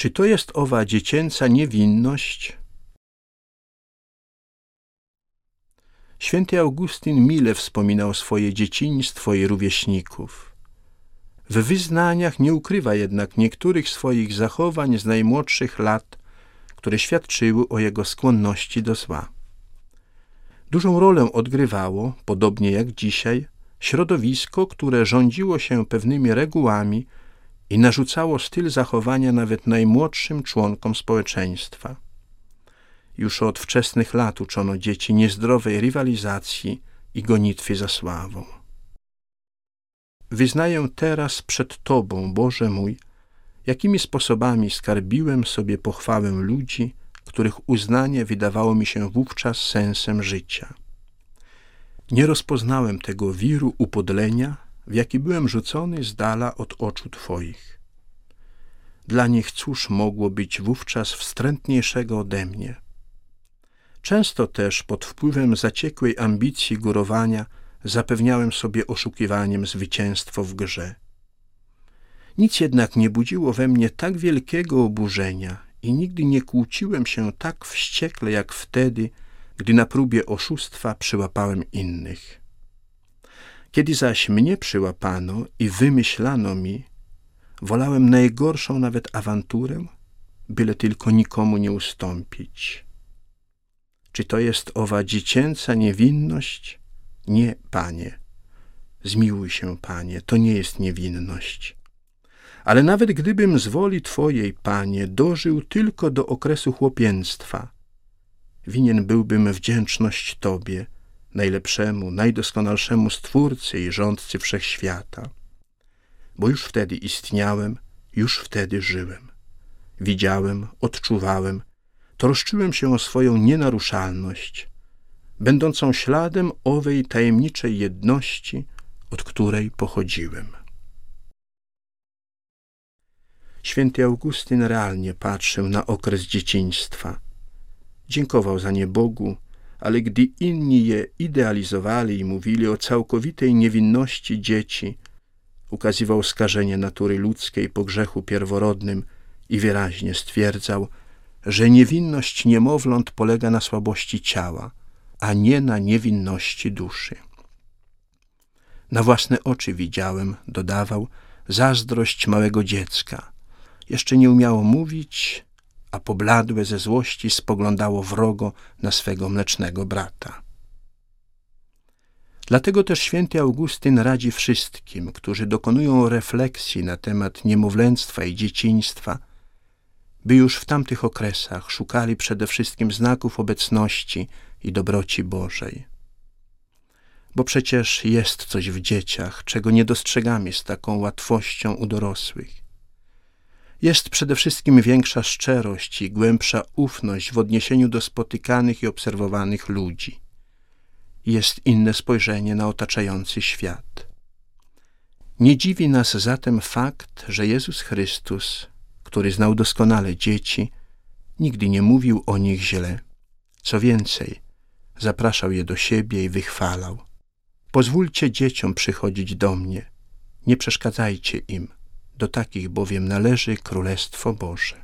Czy to jest owa dziecięca niewinność? Święty Augustyn mile wspominał swoje dzieciństwo i rówieśników. W wyznaniach nie ukrywa jednak niektórych swoich zachowań z najmłodszych lat, które świadczyły o jego skłonności do zła. Dużą rolę odgrywało, podobnie jak dzisiaj, środowisko, które rządziło się pewnymi regułami i narzucało styl zachowania nawet najmłodszym członkom społeczeństwa. Już od wczesnych lat uczono dzieci niezdrowej rywalizacji i gonitwy za sławą. Wyznaję teraz przed Tobą, Boże mój, jakimi sposobami skarbiłem sobie pochwałę ludzi, których uznanie wydawało mi się wówczas sensem życia. Nie rozpoznałem tego wiru upodlenia, w jaki byłem rzucony z dala od oczu Twoich. Dla nich cóż mogło być wówczas wstrętniejszego ode mnie? Często też pod wpływem zaciekłej ambicji górowania zapewniałem sobie oszukiwaniem zwycięstwo w grze. Nic jednak nie budziło we mnie tak wielkiego oburzenia i nigdy nie kłóciłem się tak wściekle jak wtedy, gdy na próbie oszustwa przyłapałem innych. Kiedy zaś mnie przyłapano i wymyślano mi, wolałem najgorszą nawet awanturę, byle tylko nikomu nie ustąpić. Czy to jest owa dziecięca niewinność? Nie, Panie. Zmiłuj się, Panie, to nie jest niewinność. Ale nawet gdybym z woli Twojej, Panie, dożył tylko do okresu chłopięctwa, winien byłbym wdzięczność Tobie, najlepszemu, najdoskonalszemu Stwórcy i Rządcy Wszechświata. Bo już wtedy istniałem, już wtedy żyłem. Widziałem, odczuwałem, troszczyłem się o swoją nienaruszalność, będącą śladem owej tajemniczej jedności, od której pochodziłem. Święty Augustyn realnie patrzył na okres dzieciństwa. Dziękował za nie Bogu, ale gdy inni je idealizowali i mówili o całkowitej niewinności dzieci, ukazywał skażenie natury ludzkiej po grzechu pierworodnym i wyraźnie stwierdzał, że niewinność niemowląt polega na słabości ciała, a nie na niewinności duszy. Na własne oczy widziałem, dodawał, zazdrość małego dziecka. Jeszcze nie umiało mówić, a pobladłe ze złości spoglądało wrogo na swego mlecznego brata. Dlatego też święty Augustyn radzi wszystkim, którzy dokonują refleksji na temat niemowlęctwa i dzieciństwa, by już w tamtych okresach szukali przede wszystkim znaków obecności i dobroci Bożej. Bo przecież jest coś w dzieciach, czego nie dostrzegamy z taką łatwością u dorosłych. Jest przede wszystkim większa szczerość i głębsza ufność w odniesieniu do spotykanych i obserwowanych ludzi. Jest inne spojrzenie na otaczający świat. Nie dziwi nas zatem fakt, że Jezus Chrystus, który znał doskonale dzieci, nigdy nie mówił o nich źle. Co więcej, zapraszał je do siebie i wychwalał. Pozwólcie dzieciom przychodzić do mnie, nie przeszkadzajcie im, do takich bowiem należy Królestwo Boże.